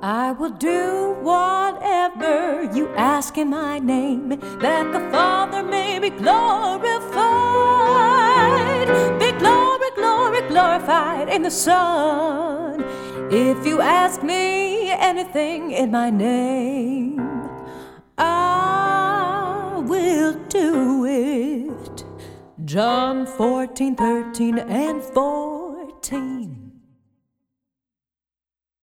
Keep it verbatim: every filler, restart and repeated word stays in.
I will do whatever you ask in my name, that the Father may be glorified, be glory, glory, glorified in the Son. If you ask me anything in my name, I will do it. John fourteen, thirteen, and fourteen.